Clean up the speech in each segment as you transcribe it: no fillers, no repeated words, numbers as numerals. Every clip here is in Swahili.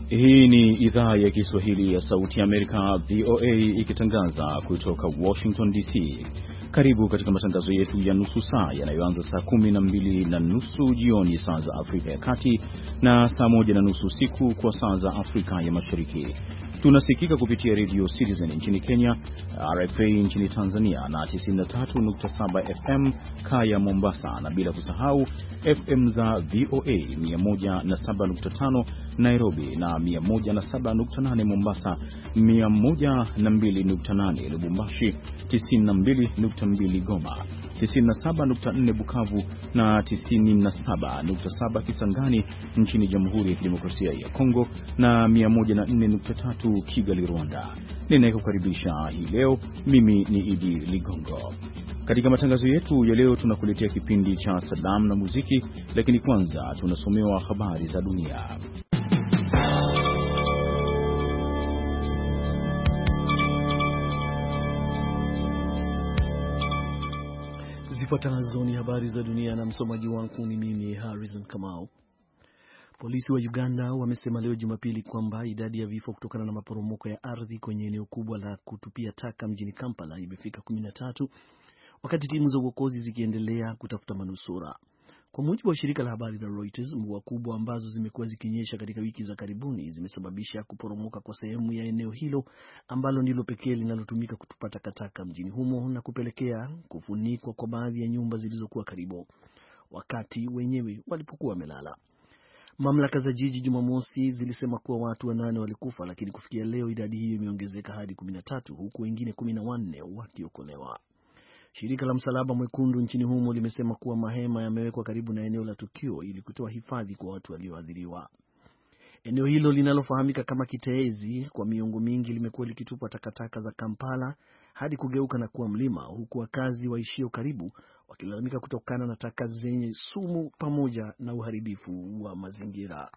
Hii ni idhaa ya Kiswahili ya Sauti ya Amerika, VOA, ikitangaza kutoka Washington DC. Karibu katika matangazo yetu ya nusu saa yanayoanza saa 12:30 jioni saa za Afrika ya Kati na saa 1:30 usiku kwa saa za Afrika ya Mashariki. Tunasikika kupitia Radio Citizen nchini Kenya, RFA nchini Tanzania na 93.7 FM Kaya Mombasa, na bila kusahau FM za VOA 107.5 Nairobi na 107.8 Mombasa, 102.8 Lubumbashi, 92.2 Goma, 97.4 Bukavu na 97.7 Kisangani nchini Jamhuri ya Kidemokrasia ya Kongo na 104.3 Kigali, Rwanda. Ninayekukaribisha hii leo mimi ni Idi Ligongo. Katika matangazo yetu ya leo tunakuletea kipindi cha salamu na muziki, lakini kwanza tunasomewa habari za dunia. Zifuatazo ni habari za dunia na msomaji wangu ni mimi Harrison Kamau. Polisi wa Uganda wamesema leo Jumapili kwamba idadi ya vifo kutokana na maporomoko ya ardhi kwenye eneo kubwa la kutupia taka mjini Kampala imefika 13, wakati timu za uokozi zikiendelea kutafuta manusura. Kwa mujibu wa shirika la habari la Reuters, mvua kubwa ambazo zimekuwa zikinyesha katika wiki za karibuni zimesababisha kuporomoka kwa sehemu ya eneo hilo ambalo ndilo pekee linalotumika kutupa takataka mjini humo na kupelekea kufunikwa kwa baadhi ya nyumba zilizokuwa karibu wakati wenyewe walipokuwa wamelala. Mamlaka za jiji Jumamosi zilisema kuwa watu 8 walikufa, lakini kufikia leo idadi hiyo imeongezeka hadi 13, huku wengine 14 wakiokolewa. Shirika la Msalaba Mwekundu nchini humo limesema kuwa mahema yamewekwa karibu na eneo la tukio ili kutoa hifadhi kwa watu walioathiriwa. Eneo hilo linalofahamika kama Kiteezi kwa miongo mingi limekuwa likitupa takataka za Kampala hadi kugeuka na kuwa mlima, huku wakazi waishio karibu wakilalamika kutokana na taka zenye sumu pamoja na uharibifu wa mazingira.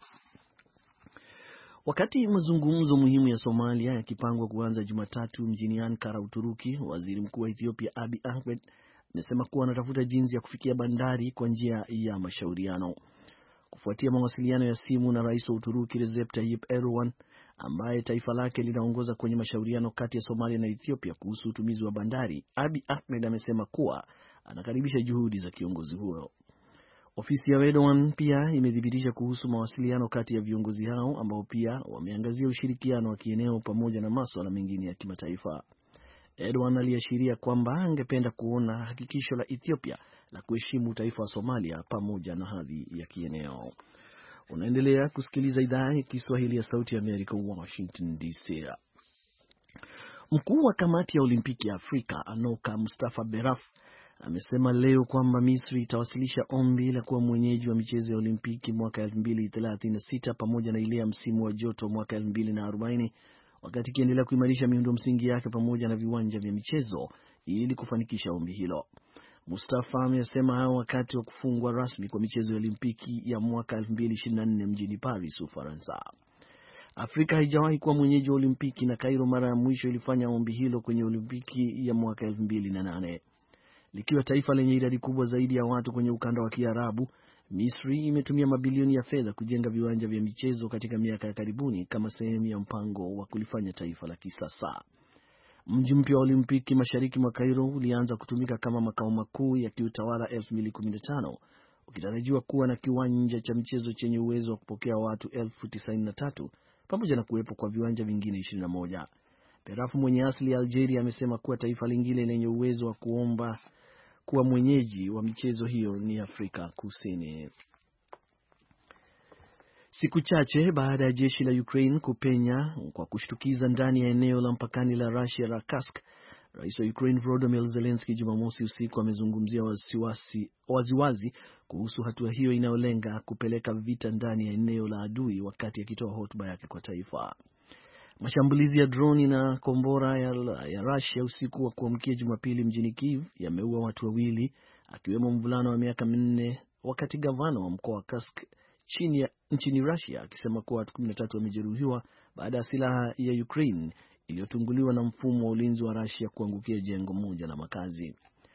Wakati mazungumzo muhimu ya Somalia yakipangwa kuanza Jumatatu mjini Ankara, Uturuki, waziri mkuu wa Ethiopia Abiy Ahmed amesema kuwa anatafuta jinsi ya kufikia bandari kwa njia ya mashauriano. Kufuatia mawasiliano ya simu na rais wa Uturuki Recep Tayyip Erdogan, ambaye taifa lake linaongoza kwenye mashauriano kati ya Somalia na Ethiopia kuhusu utumizi wa bandari, Abiy Ahmed amesema kuwa anakaribisha juhudi za kiongozi huyo. Ofisi ya Erdogan pia imethibitisha kuhusu mawasiliano kati ya viongozi hao ambao pia wameangazia ushirikiano wa kieneo pamoja na masuala mengine ya kimataifa. Erdogan aliashiria kwamba angependa kuona hakikisho la Ethiopia la kuheshimu taifa wa Somalia pamoja na hadhi ya kieneo. Unaendelea kusikiliza idhaa ya Kiswahili ya Sauti ya Amerika, Washington DC. Mkuu wa kamati ya Olimpiki ya Afrika Anoka Mustafa Beraf amesema leo kwamba Misri itawasilisha ombi la kuwa mwenyeji wa michezo ya Olimpiki mwaka 2036 pamoja na ile ya msimu wa joto mwaka 2040, wakati ikiendelea kuimarisha miundo msingi yake pamoja na viwanja vya michezo ili kufanikisha ombi hilo. Mustafa amesema hao wakati wa kufungwa rasmi kwa michezo ya Olimpiki ya mwaka 2024 mjini Paris, Ufaransa. Afrika haijawahi kuwa mwenyeji wa Olimpiki na Cairo mara ya mwisho ilifanya ombi hilo kwenye Olimpiki ya mwaka 2008. Likiwa taifa lenye idadi kubwa zaidi ya watu kwenye ukanda wa Kiarabu, Misri imetumia mabilioni ya fedha kujenga viwanja vya michezo katika miaka ya karibuni kama sehemu ya mpango wa kulifanya taifa la kisasa. Mji mpya wa Olimpiki mashariki mwa Cairo ulianza kutumika kama makao makuu ya kiutawala 2015, ukitarajiwa kuwa na kiwanja cha michezo chenye uwezo wa kupokea watu 93,000 pamoja na kuwepo kwa viwanja vingine 21. Berafu mwenye asili ya Algeria amesema kuwa taifa lingine lenye uwezo wa kuomba kuwa mwenyeji wa michezo hiyo ni Afrika Kusini. Siku chache baada ya jeshi la Ukraine kupenya kwa kushtukiza ndani ya eneo la mpakani la Russia la Kursk, Rais wa Ukraine Volodymyr Zelensky Jumamosi usiku amezungumzia waziwazi kuhusu hatua hiyo inayolenga kupeleka vita ndani ya eneo la adui, wakati akitoa hotuba yake kwa taifa. Mashambulizi ya droni na kombora ya Russia usiku wa kuamkia Jumapili mjini Kiev yameua watu 2, akiwemo mvulana wa miaka 4, wakati gavana wa mkoa wa Kursk nchini Russia akisema kuwa watu 13 wamejeruhiwa baada ya silaha ya Ukraine iliyotunguliwa na mfumo wa ulinzi wa Russia kuangukia jengo moja la makazi.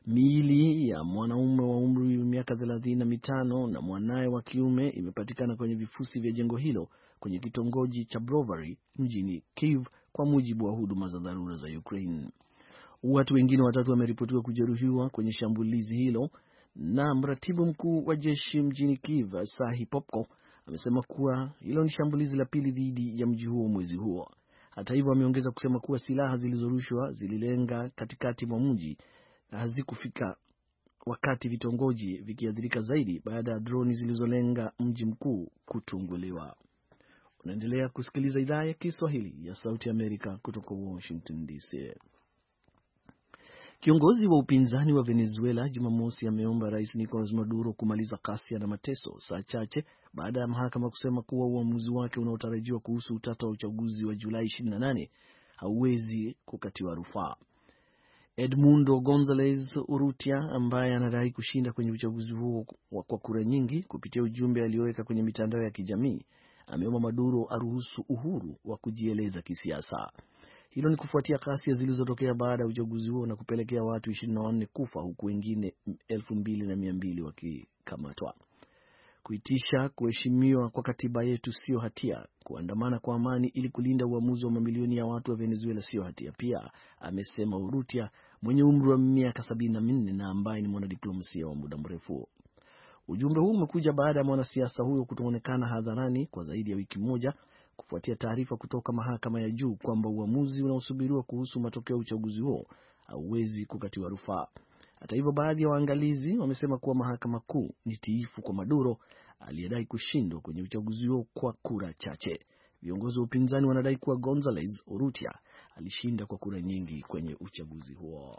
Miili ya mwanaume wa umri wa miaka 35 na mwanae wa kiume imepatikana kwenye vifusi vya jengo hilo kwenye kitongoji cha Brovary mjini Kyiv, kwa mujibu wa huduma za dharura za Ukraine. Watu wengine 3 wameripotiwa kujeruhiwa kwenye shambulizi hilo, na mratibu mkuu wa jeshi mjini Kyiv, Sahi Popko, amesema kuwa hilo ni shambulizi la pili dhidi ya mji huo mwezi huo. Hata hivyo, ameongeza kusema kuwa silaha zilizorushwa zililenga katikati mwa mji na hazikufika wakati vitongoji vikiathirika zaidi baada ya droni zilizolenga mji mkuu kutunguliwa. Unaendelea kusikiliza idhaa ya Kiswahili ya Sauti Amerika kutoka Washington DC. Kiongozi wa upinzani wa Venezuela Jumamosi ameomba Rais Nicolas Maduro kumaliza ghasia na mateso, saa chache baada ya mahakama kusema kuwa uamuzi wake unaotarajiwa kuhusu utata wa uchaguzi wa Julai 28 hauwezi kukatiwa rufaa. Edmundo Gonzalez Urrutia, ambaye anadai kushinda kwenye uchaguzi huo kwa kura nyingi, kupitia ujumbe alioweka kwenye mitandao ya kijamii, ameomba Maduro aruhusu uhuru wa kujieleza kisiasa. Hilo ni kufuatia ghasia zilizotokea baada ya uchaguzi huo na kupelekea watu 24 kufa huku wengine 2200 wakikamatwa. Kuitisha kuheshimiwa kwa katiba yetu sio hatia. Kuandamana kwa amani ili kulinda uamuzi wa mamilioni ya watu wa Venezuela sio hatia pia, amesema Urrutia, mwenye umri wa miaka 74 na ambaye ni mwanadiplomasia wa muda mrefu. Ujumbe huu umekuja baada ya mwanasiasa huyo kutoonekana hadharani kwa zaidi ya wiki moja kufuatia taarifa kutoka mahakama ya juu kwamba uamuzi unaosubiriwa kuhusu matokeo ya uchaguzi huo hauwezi kukatiwa rufaa. Hata hivyo, baadhi ya waangalizi wamesema kuwa mahakama kuu ni tiifu kwa Maduro aliyedai kushindwa kwenye uchaguzi huo kwa kura chache. Viongozi wa upinzani wanadai kuwa Gonzalez Urrutia alishinda kwa kura nyingi kwenye uchaguzi huo.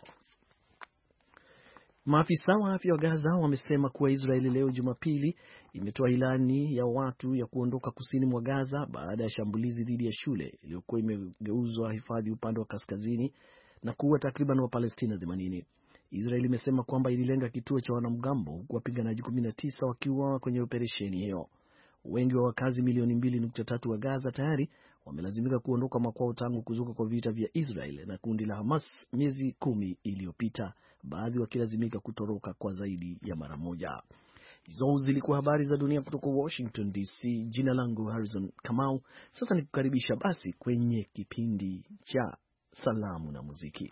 Maafisa wa afya wa Gaza wamesema kuwa Israeli leo Jumapili imetoa ilani ya watu ya kuondoka kusini mwa Gaza baada ya shambulizi dhidi ya shule iliyokuwa imegeuzwa hifadhi upande wa kaskazini na kuua takriban Wapalestina 80. Israeli imesema kwamba ililenga kituo cha wanamgambo huku wapiganaji 19 wakiuawa kwenye operesheni hiyo. Wengi wa wakazi milioni 2.3 wa Gaza tayari wamelazimika kuondoka makwao tangu kuzuka kwa vita vya Israeli na kundi la Hamas miezi 10 iliyopita, baadhi wakilazimika kutoroka kwa zaidi ya mara moja. Hizo zilikuwa habari za dunia kutoka Washington DC. Jina langu Harrison Kamau. Sasa nikukaribisha basi kwenye kipindi cha salamu na muziki.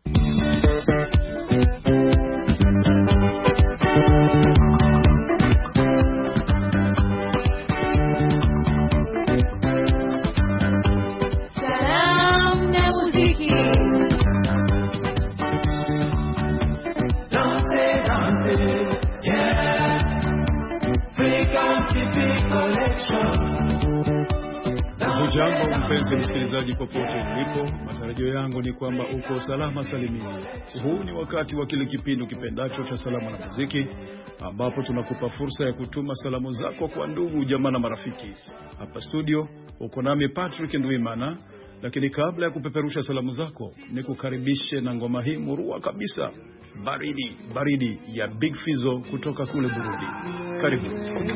Jambo mpenzi msikilizaji popote ulipo, matarajio yangu ni kwamba uko salama salimini. Huu ni wakati wa kile kipindi kipendacho cha salamu na muziki, ambapo tunakupa fursa ya kutuma salamu zako kwa ndugu, jamaa na marafiki. Hapa studio uko nami Patrick Ndwimana, lakini kabla ya kupeperusha salamu zako, nikukaribishe na ngoma hii murua kabisa, baridi baridi ya Big Fizzo kutoka kule Burundi. Karibu.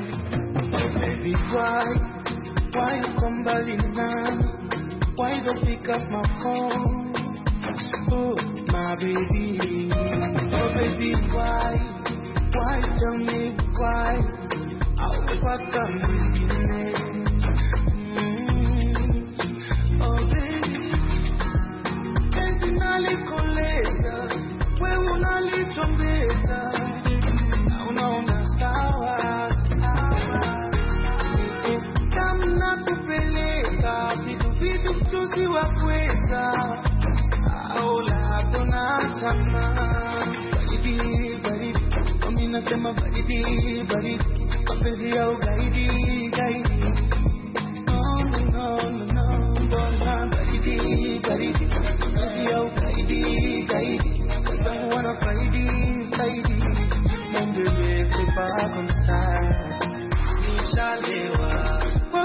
Why you come by now? Why you don't pick up my phone? Oh, my baby. Oh, baby, why? Why tell me why? I'll fuck up with you. Oh, baby. Esi nali koleza, wewe unalichombeza. Na unaona sawa. Nakupeleka vitu mchuzi wa kweza au labda unatama baridi baridi, mimi nasema baridi baridi, mapenzi ya ugaidi gaidi. No no no no, mbona baridi baridi, mapenzi ya ugaidi gaidi, kama wana faidi faidi, mbele pepa comme ça nishalewa.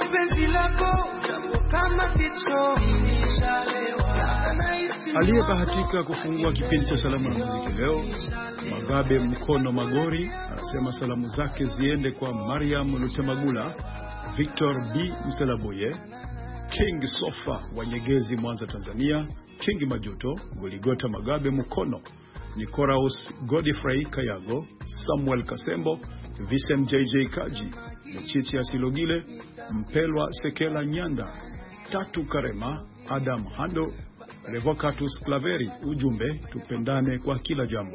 Aliyebahatika kufungua kipindi cha salamu na muziki leo, Magabe Mkono Magori, anasema salamu zake ziende kwa Mariam Lutemagula, Victor B Mselaboye, King Sofa wa Nyegezi Mwanza Tanzania, King Majuto, Goligota Magabe Mkono, Nicoraus Godfrey Kayago, Samuel Kasembo, Vincent JJ Kaji, Mchichi Silogile, Mpelwa Sekela Nyanda, Tatu Karema, Adam Hando, Revocatus Claveri. Ujumbe, tupendane kwa kila jambo.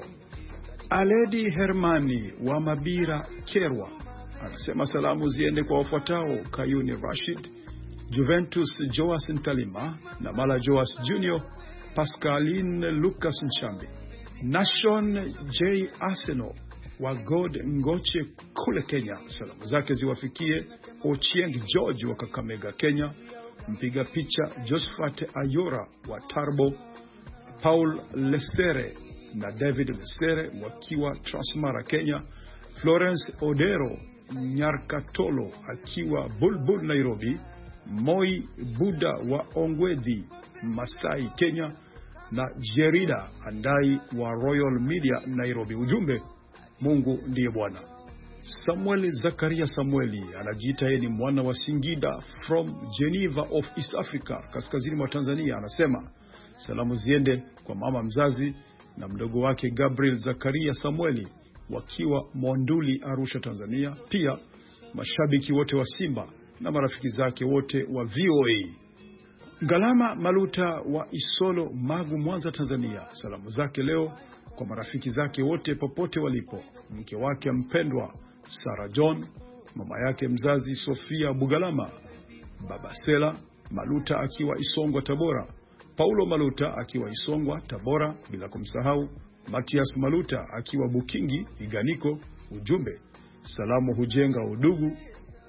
Aledi Hermani wa Mabira Kerwa anasema salamu ziende kwa wafuatao: Kayuni Rashid, Juventus Joas Ntalima na Mala Joas Junior, Pascaline Lucas Nchambi, Nashon J Arsenal wa God Ngoche kule Kenya. Salamu zake ziwafikie Ochieng George wa Kakamega Kenya, mpiga picha Josephat Ayora wa Tarbo, Paul Lesere na David Lesere wakiwa Transmara Kenya, Florence Odero Nyarkatolo akiwa Bulbul Nairobi, Moi Buda wa Ongwedi Masai Kenya na Jerida Andai wa Royal Media Nairobi. Ujumbe, Mungu ndiye Bwana. Samuel Zakaria Samueli anajiita yeye ni mwana wa Singida from Geneva of East Africa, kaskazini mwa Tanzania. Anasema salamu ziende kwa mama mzazi na mdogo wake Gabriel Zakaria Samueli wakiwa Monduli Arusha Tanzania, pia mashabiki wote wa Simba na marafiki zake wote wa VOA. Galama Maluta wa Isolo Magu Mwanza Tanzania, salamu zake leo kwa marafiki zake wote popote walipo: mke wake mpendwa Sarah John, mama yake mzazi Sofia Bugalama, baba Sela Maluta akiwa Isongwa Tabora, Paulo Maluta akiwa Isongwa Tabora, bila kumsahau Matias Maluta akiwa Bukingi Iganiko. Ujumbe, salamu hujenga udugu.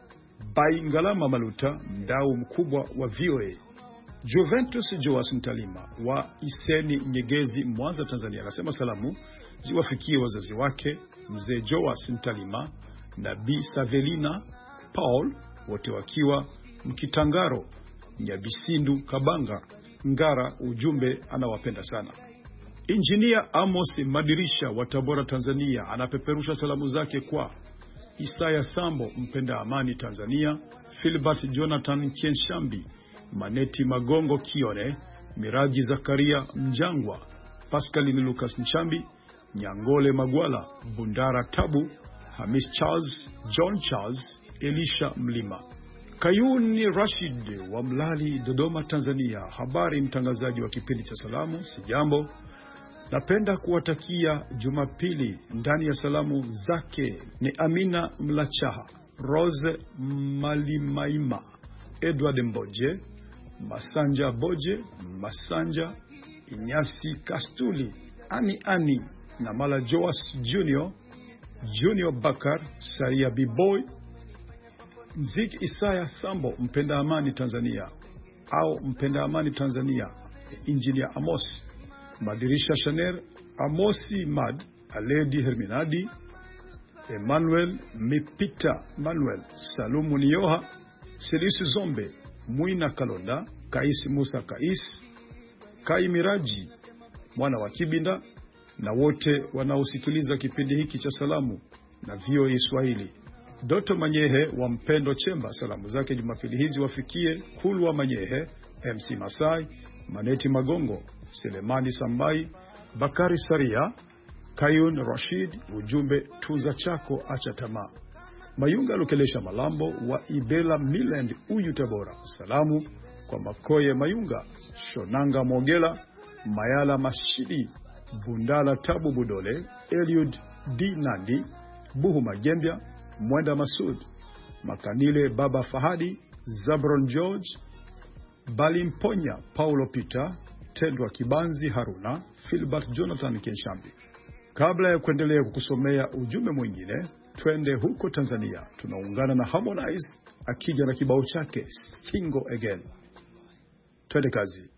Bai Ngalama Maluta, mdau mkubwa wa VOA. Juventus Joas Ntalima wa Iseni Nyegezi Mwanza Tanzania anasema salamu ziwafikie wazazi wake mzee Joas Ntalima na Bi Savelina Paul, wote wakiwa Mkitangaro Nyabisindu Kabanga Ngara. Ujumbe, anawapenda sana. Engineer Amos Madirisha wa Tabora Tanzania anapeperusha salamu zake kwa Isaya Sambo mpenda amani Tanzania, Philbert Jonathan Kienshambi, Maneti Magongo Kione, Miraji Zakaria Mjangwa, Pascaline Lucas Nchambi, Nyangole Magwala, Bundara Tabu, Hamis Charles, John Charles, Elisha Mlima. Kayuni Rashid wa Mlali Dodoma Tanzania, habari mtangazaji wa kipindi cha salamu, sijambo. Napenda kuwatakia Jumapili. Ndani ya salamu zake ni Amina Mlachaha, Rose Malimaima, Edward Mboje, Masanja Boje, Masanja Inyasi Kastuli, Ani na Mala Joas Junior Bakar, Saria Biboy, Zik Isaya Sambo, mpenda amani Tanzania au mpenda amani Tanzania, Engineer Amos Madirisha Shaner, Amosi Mad, Aledi Herminadi, Emmanuel Mipita Manuel, Salumu Nioha, Selisi Zombe, Muina Kalonda, Kais Musa Kais, Kai Miraji mwana wa Kibinda na wote wanaosikiliza kipindi hiki cha salamu na VOA Swahili. Doto Manyehe wa Mpendo Chemba, salamu zake Jumapili hizi wafikie Kulwa Manyehe, MC Masai, Maneti Magongo, Selemani Sambai, Bakari Saria, Kayun Rashid. Ujumbe, tunza chako acha tamaa. Mayunga Lukelesha Malambo wa Ibela Miland Uyu Tabora, salamu kwa Makoye Mayunga, Shonanga Mogela, Mayala Mashidi, Bundala Tabu Budole, Eliud D Nandi, Buhu Magembia, Mwenda Masud, Makanile Baba Fahadi, Zabron George, Balimponya Paulo Peter, Tendwa Kibanzi Haruna, Philbert Jonathan Kenshambi. Kabla ya kuendelea kukusomea ujumbe mwingine, twende huko Tanzania. Tunaungana na Harmonize akija na kibao chake Single Again. Twende kazi.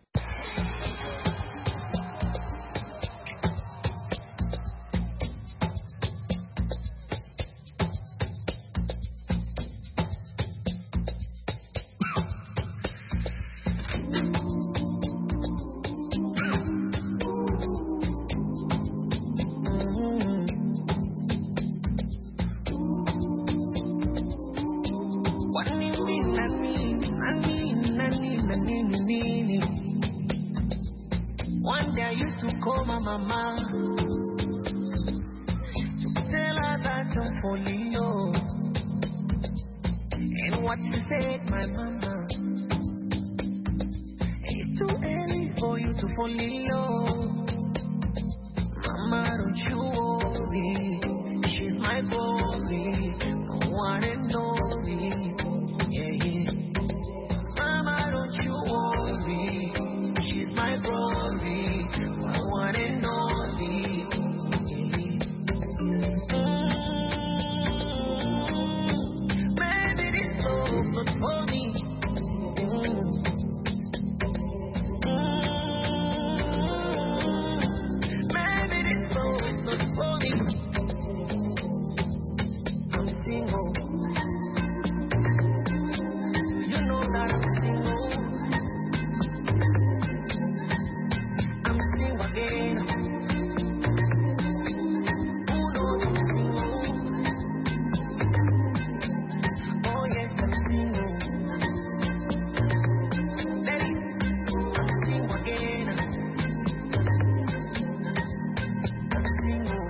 One day I used to call my mama fall in love. And what you said, my mama, it's too early for you to fall in love. Mama, don't you worry, she's my glory, no one and only. Yeah, yeah. Mama, don't you worry, she's my glory, my one and only. Maybe this love not for me. Maybe this love is not for me. I'm single. You know that I'm single. I'm single again. Who knows I'm single? Oh yes, I'm single. Lady, I'm single again. I'm single.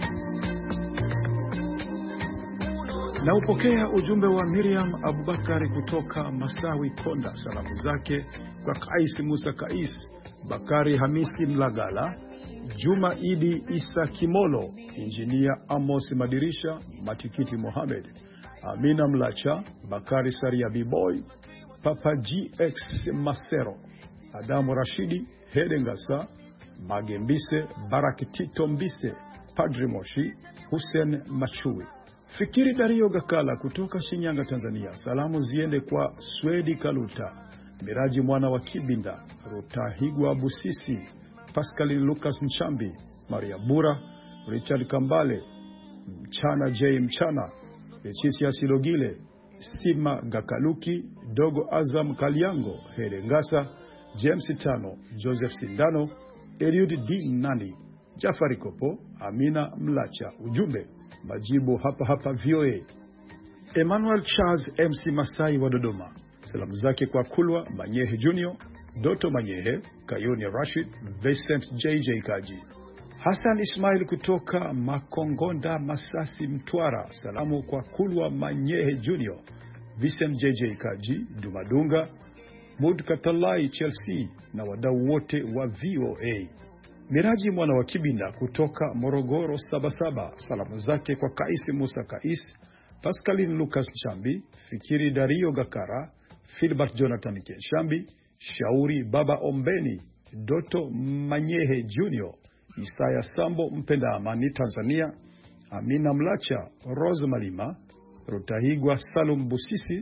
Who knows? Na upokea ujumbe wa Miriam Abubakari kutoka Masawi Konda. Salamu zake kwa Kais Musa Kais, Bakari Hamisi Mlagala, Juma Idi Isa Kimolo, Injinia Amos Madirisha, Matikiti Mohamed, Amina Mlacha, Bakari Saria B-Boy, Papa GX Masero, Adamu Rashidi, Hedengasa, Magembise, Barakitito Mbise, Padri Moshi, Hussein Machui. Fikiri Dario Gakala kutoka Shinyanga, Tanzania. Salamu ziende kwa Swedi Kaluta, Miraji mwana wa Kibinda, Rutahigwa Busisi, Pascal Lucas Mchambi, Maria Bura, Richard Kambale, Mchana J Mchana, Leticia Silogile, Sima Gakaluki, Dogo Azam Kaliango, Hedengasa, James Tano, Joseph Sindano, Eliud D Nani, Jafari Kopo, Amina Mlacha. Ujumbe, majibu hapa hapa VOA. Emmanuel Charles MC Masai wa Dodoma. Salamu zake kwa Kulwa Manyehe Junior, Doto Manyehe, Kayoni Rashid, Vincent JJ Kaji. Hassan Ismail kutoka Makongonda Masasi Mtwara. Salamu kwa Kulwa Manyehe Junior, Vincent JJ Kaji, Dumadunga, Mud Katalai Chelsea na wadau wote wa VOA. Miraji mwana wa Kibinda kutoka Morogoro Sabasaba. Salamu zake kwa Kaisi Musa Kais, Pascaline Lucas Chambi, Fikiri Dario Gakara, Philbert Jonathan Kenshambi, Shauri Baba Ombeni, Doto Manyehe Junior, Isaya Sambo Mpenda Amani Tanzania, Amina Mlacha, Rose Malima, Rutahigwa Salum Busisi,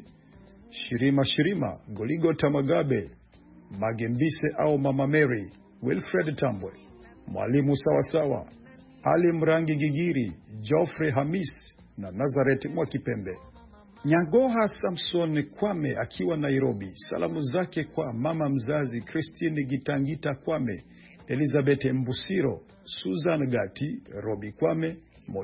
Shirima, Goligo Tamagabe, Magembise au Mama Mary, Wilfred Tambwe, Mwalimu Sawasawa, Ali Mrangi Gigiri, Geoffrey Hamis na Nazareth Mwakipembe. Nyagoha Samson Kwame akiwa Nairobi. Salamu zake kwa mama mzazi Christine Gitangita Kwame, Elizabeth Mbusiro, Susan Gati, Robi Kwame,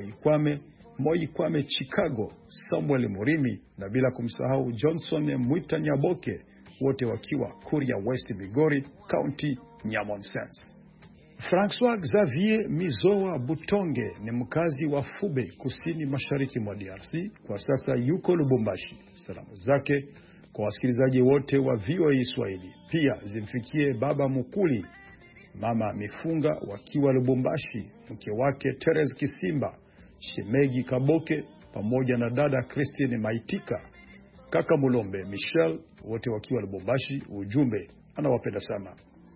Moi Kwame Chicago, Samuel Murimi na bila kumsahau Johnson Mwita Nyaboke, wote wakiwa Kuria West Migori County, Nyamonsense. François Xavier Mizoa Butonge ni mkazi wa Fube kusini mashariki mwa DRC, kwa sasa yuko Lubumbashi. Salamu zake kwa wasikilizaji wote wa VOA Swahili pia zimfikie baba Mukuli, mama Mifunga wakiwa Lubumbashi, mke wake Teres Kisimba, Shemegi Kaboke pamoja na dada Christine Maitika, kaka Mulombe Michel, wote wakiwa Lubumbashi. Ujumbe, anawapenda sana.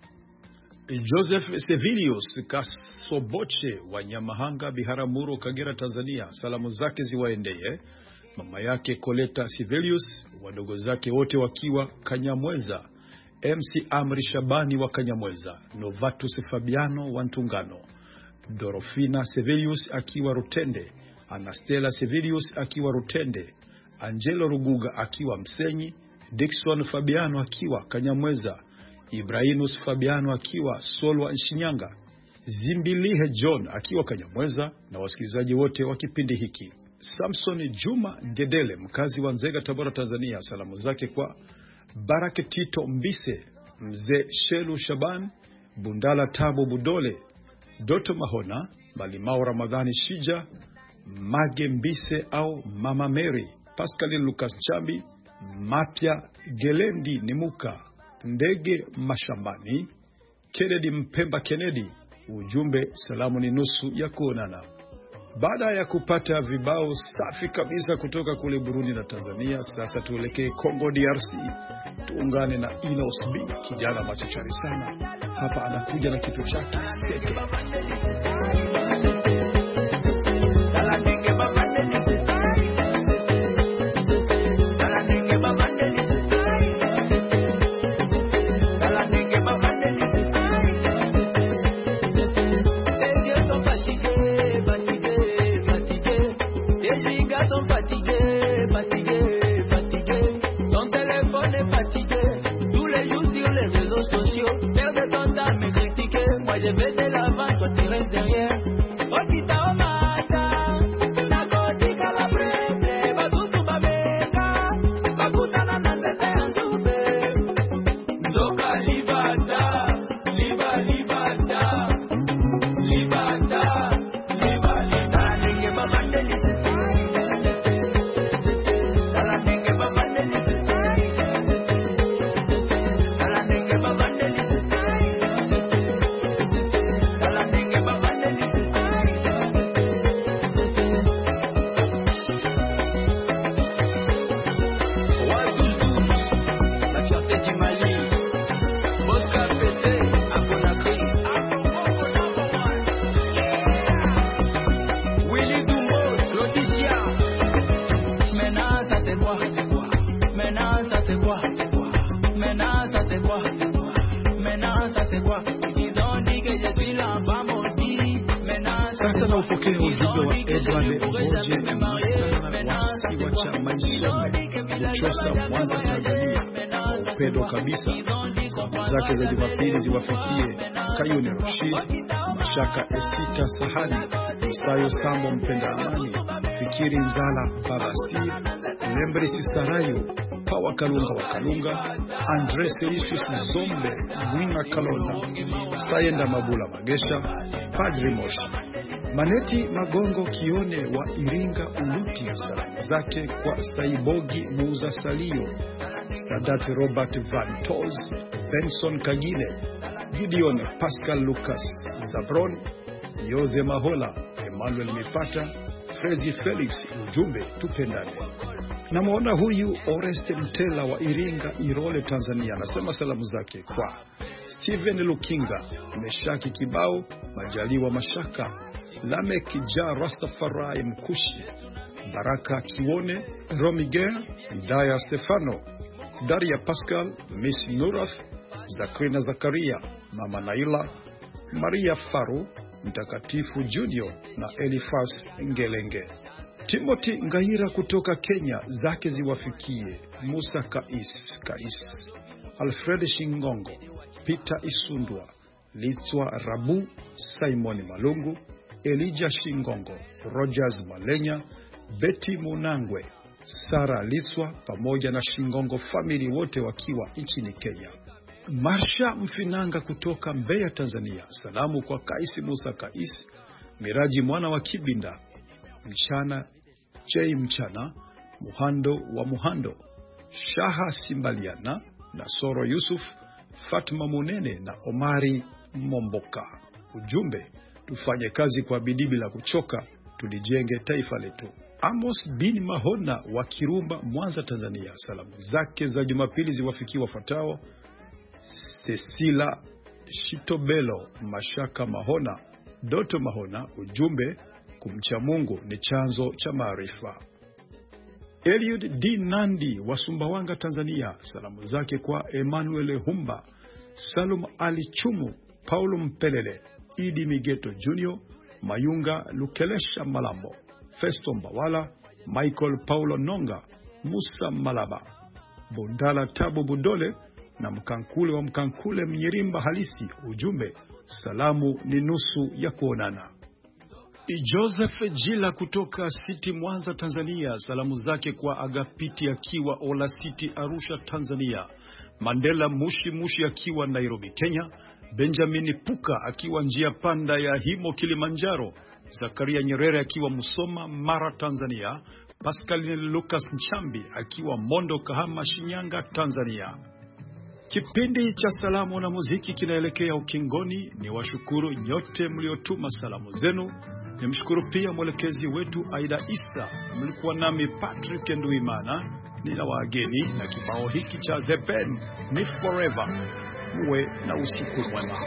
Joseph Sevilius Kasoboche wa Nyamahanga Biharamulo Kagera Tanzania. Salamu zake ziwaendee mama yake Koleta Sevilius, wadogo zake wote wakiwa Kanyamweza, MC Amri Shabani wa Kanyamweza, Novatus Fabiano wa Ntungano, Dorofina Sevilius akiwa Rutende, Anastela Sevilius akiwa Rutende, Angelo Ruguga akiwa Msenyi, Dickson Fabiano akiwa Kanyamweza, Ibrahinus Fabiano akiwa Solwa Nshinyanga, Zimbilihe John akiwa Kanyamweza na wasikilizaji wote wa kipindi hiki. Samson Juma Ngedele, mkazi wa Nzega Tabora Tanzania. Salamu zake kwa Baraketito Mbise, Mzee Shelu Shaban, Bundala Tabo Budole, Doto Mahona, Malimao Ramadhani Shija, Mage Mbise au Mama Mary, Pascaline Lucas Chambi, Mapya Gelendi Nimuka, Ndege Mashambani, Kennedy Mpemba Kennedy. Ujumbe, salamu ni nusu ya kuonana. Baada ya kupata vibao safi kabisa kutoka kule Burundi na Tanzania, sasa tuelekee Kongo DRC. Tuungane na Inos B, kijana machachari sana. Hapa anakuja na kitu chake Seke. Je vais de l'avant, toi tu restes derrière. Okita omata, nakotika la prende, batusu babeka, bakutana na tete anzube. Ndoka libata, liba libata, libata, liba libata. Nenge babande lisese, ala nenge babande lisese, ala nenge babande lisese. Sasa na upokea ujumbe wa Edward Mboje wasi wa chama Njombe, Buchosa, Mwanza, Tanzania. Upendo kabisa, salamu zake za Jumapili ziwafikie Kayuni Rashid, Mashaka Esita Sahani, Isayo Sambo mpenda amani, Fikiri Nzala, Baba Steve, Lembrisi Sarayo, Pawa Kalunga wa Kalunga, Andre Selisius Zombe, Mwina Kalonda, Sayenda Mabula Magesha, Padri Moshi, Maneti Magongo Kione wa Iringa Uluti. Salamu zake kwa Saibogi Muuza Salio, Sadati Robert Van Toz, Benson Kagile, Gideon Pascal Lucas Zabron, Yoze Mahola, Emmanuel Mipata, Frezi Felix. Ujumbe, tupendane. Namuona huyu Oreste Mtela wa Iringa Irole, Tanzania. Anasema salamu zake kwa Steven Lukinga, Meshaki Kibao, Majaliwa Mashaka, Lamek Ja Rastafari Mkushi, Baraka Kione, Romigel, Idaya Stefano, Daria Pascal, Miss Nurath, Zakrina Zakaria, Mama Naila, Maria Faru, Mtakatifu Junior na Elifas Ngelenge. Timothy Ngaira kutoka Kenya, zake ziwafikie Musa Kais, Alfred Shingongo, Peter Isundwa, Litswa Rabu, Simon Malungu, Elijah Shingongo, Rogers Malenya, Betty Munangwe, Sara Litswa pamoja na Shingongo family wote wakiwa nchini Kenya. Marsha Mfinanga kutoka Mbeya, Tanzania. Salamu kwa Kaisi Musa Kais, Miraji mwana wa Kibinda, Mchana J Mchana, Muhando wa Muhando, Shaha Simbaliana, Nasoro Yusuf, Fatma Munene na Omari Momboka. Ujumbe, tufanye kazi kwa bidii bila kuchoka, tulijenge taifa letu. Amos bin Mahona wa Kirumba, Mwanza, Tanzania. Salamu zake za Jumapili ziwafikie wafuatao: Cecilia Shitobelo, Mashaka Mahona, Doto Mahona. Ujumbe, kumcha Mungu ni chanzo cha maarifa. Eliud D Nandi wa Sumbawanga, Tanzania. Salamu zake kwa Emmanuel Humba, Salum Ali Chumu, Paulo Mpelele, Idi Migeto Junior, Mayunga Lukelesha Malambo, Festo Mbawala, Michael Paulo Nonga, Musa Malaba, Bundala Tabu Budole na Mkankule wa Mkankule Mnyirimba halisi. Ujumbe, salamu ni nusu ya kuonana. Joseph Jila kutoka City Mwanza, Tanzania. Salamu zake kwa Agapiti akiwa Ola City Arusha, Tanzania. Mandela Mushi akiwa Nairobi, Kenya. Benjamin Puka akiwa njia panda ya Himo Kilimanjaro. Zakaria Nyerere akiwa Musoma, Mara, Tanzania, Pascaline Lucas Nchambi akiwa Mondo, Kahama, Shinyanga, Tanzania. Kipindi cha salamu na muziki kinaelekea ukingoni. Ni washukuru nyote mliotuma salamu zenu. Nimshukuru pia mwelekezi wetu Aida Isa. Mlikuwa nami Patrick Nduimana. Nina wageni na kibao hiki cha The Ben ni Forever. Uwe na usiku mwema.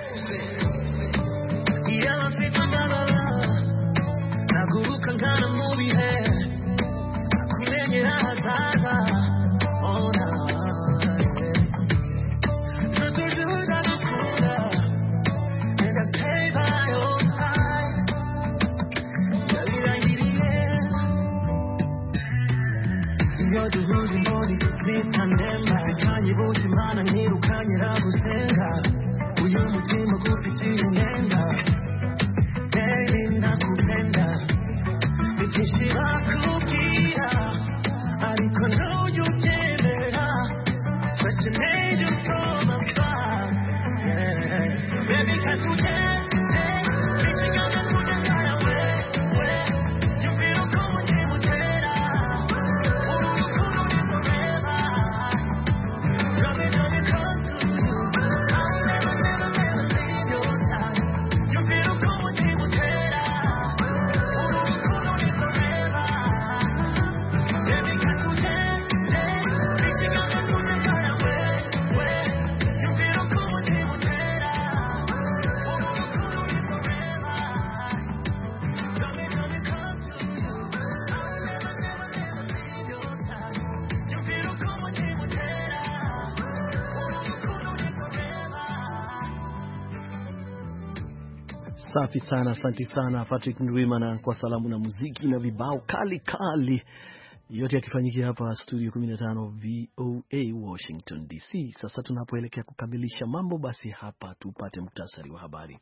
Safi sana, asante sana Patrick Ndwimana kwa salamu na muziki na vibao kali kali. Yote yakifanyikia hapa studio 15 VOA Washington DC. Sasa tunapoelekea kukamilisha mambo, basi hapa tupate muktasari wa habari.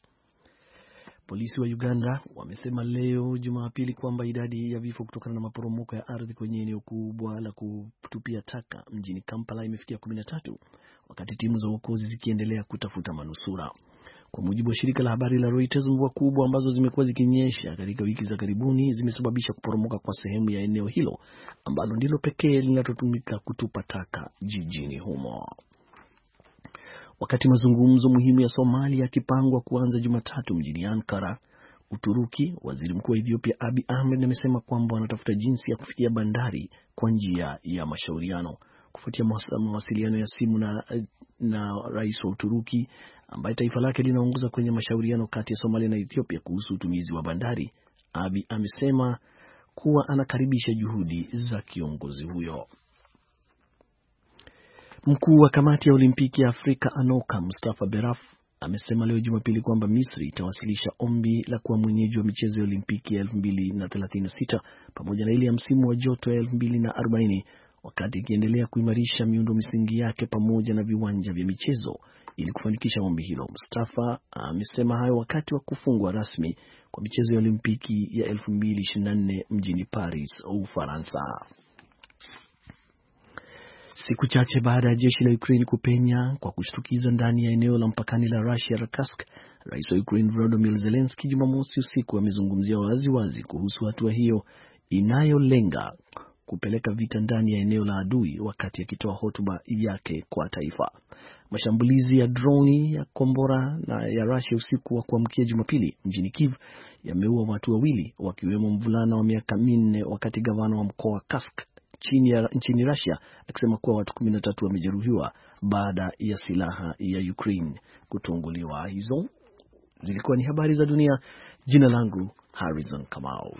Polisi wa Uganda wamesema leo Jumapili kwamba idadi ya vifo kutokana na maporomoko ya ardhi kwenye eneo kubwa la kutupia taka mjini Kampala imefikia 13, wakati timu za uokozi zikiendelea kutafuta manusura. Kwa mujibu wa shirika la habari la Reuters, mvua kubwa ambazo zimekuwa zikinyesha katika wiki za karibuni zimesababisha kuporomoka kwa sehemu ya eneo hilo ambalo ndilo pekee linalotumika kutupa taka jijini humo. Wakati mazungumzo muhimu ya Somalia yakipangwa kuanza Jumatatu mjini Ankara, Uturuki, waziri mkuu wa Ethiopia Abiy Ahmed amesema kwamba wanatafuta jinsi ya kufikia bandari kwa njia ya mashauriano. Kufuatia mawasiliano ya simu na rais wa Uturuki ambaye taifa lake linaongoza kwenye mashauriano kati ya Somalia na Ethiopia kuhusu utumizi wa bandari, Abiy amesema kuwa anakaribisha juhudi za kiongozi huyo. Mkuu wa kamati ya Olimpiki ya Afrika ANOCA Mustafa Beraf amesema leo Jumapili kwamba Misri itawasilisha ombi la kuwa mwenyeji wa michezo ya Olimpiki ya 2036 pamoja na ile ya msimu wa joto ya 2040, wakati ikiendelea kuimarisha miundo misingi yake pamoja na viwanja vya michezo ili kufanikisha ombi hilo. Mustafa amesema hayo wakati wa kufungwa rasmi kwa michezo ya Olimpiki ya 2024 mjini Paris, Ufaransa. Siku chache baada ya jeshi la Ukraine kupenya kwa kushtukiza ndani ya eneo la mpakani la Russia la Kursk, rais wa Ukraine Volodymyr Zelensky Jumamosi usiku amezungumzia wazi kuhusu hatua hiyo inayolenga kupeleka vita ndani ya eneo la adui, wakati akitoa hotuba yake kwa taifa. Mashambulizi ya droni ya kombora na ya Russia usiku wa kuamkia Jumapili mjini Kiev yameua watu wawili, wakiwemo mvulana wa miaka 4, wakati gavana wa mkoa wa Kursk nchini Russia akisema kuwa watu 13 wamejeruhiwa baada ya silaha ya Ukraine kutunguliwa. Hizo zilikuwa ni habari za dunia. Jina langu Harrison Kamau.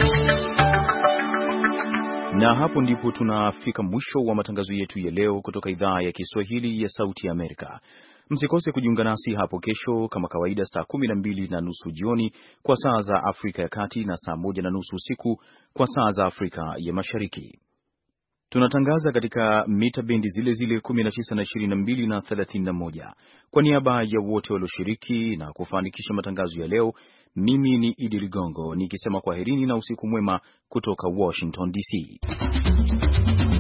Na hapo ndipo tunafika mwisho wa matangazo yetu ya leo kutoka idhaa ya Kiswahili ya Sauti ya Amerika. Msikose kujiunga nasi hapo kesho kama kawaida saa 12:30 jioni kwa saa za Afrika ya Kati na saa 1:30 usiku kwa saa za Afrika ya Mashariki. Tunatangaza katika mita bendi zile 19 na 22 na 31. Kwa niaba ya wote walioshiriki na kufanikisha matangazo ya leo, mimi ni Idi Ligongo nikisema kwaherini na usiku mwema kutoka Washington DC.